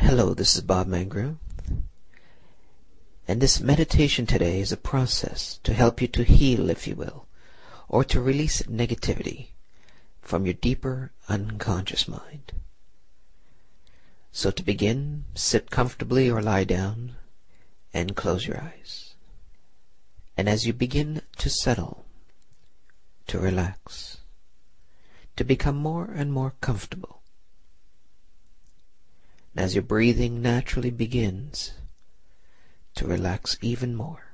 Hello, this is Bob Mangro, and this meditation today is a process to help you to heal, if you will, or to release negativity from your deeper unconscious mind. So to begin, sit comfortably or lie down and close your eyes. And as you begin to settle, to relax, to become more and more comfortable, and as your breathing naturally begins to relax even more,